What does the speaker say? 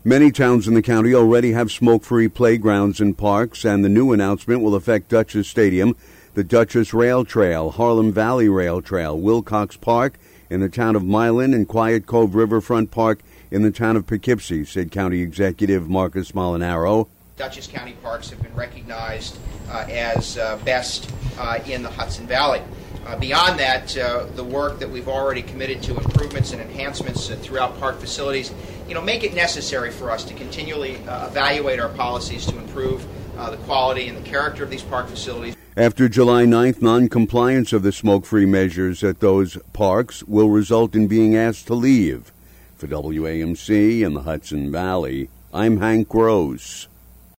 Many towns in the county already have smoke-free playgrounds and parks, and the new announcement will affect Dutchess Stadium, the Dutchess Rail Trail, Harlem Valley Rail Trail, Wilcox Park in the town of Milan, and Quiet Cove Riverfront Park in the town of Poughkeepsie, said County Executive Marcus Molinaro. Dutchess County parks have been recognized as best in the Hudson Valley. Beyond that, the work that we've already committed to improvements and enhancements throughout park facilities, make it necessary for us to continually evaluate our policies to improve the quality and the character of these park facilities. After July 9th, non-compliance of the smoke-free measures at those parks will result in being asked to leave. For WAMC in the Hudson Valley, I'm Hank Gross.